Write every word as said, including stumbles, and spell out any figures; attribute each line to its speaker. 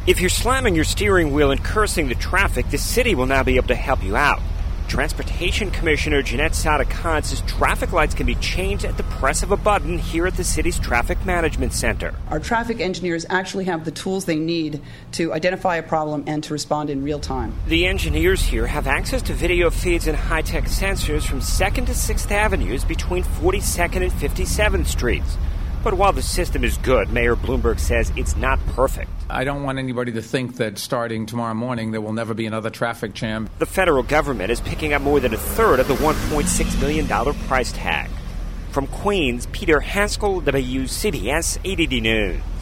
Speaker 1: If you're slamming your steering wheel and cursing the traffic, the city will now be able to help you out. Transportation Commissioner Jeanette Sada-Khan says traffic lights can be changed at the press of a button here at the city's Traffic Management Center.
Speaker 2: Our traffic engineers actually have the tools they need to identify a problem and to respond in real time.
Speaker 1: The engineers here have access to video feeds and high-tech sensors from second to sixth Avenues between forty-second and fifty-seventh Streets. But while the system is good, Mayor Bloomberg says it's not perfect.
Speaker 3: I don't want anybody to think that starting tomorrow morning there will never be another traffic jam.
Speaker 1: The federal government is picking up more than a third of the one point six million dollars price tag. From Queens, Peter Haskell, W C B S eight eighty News.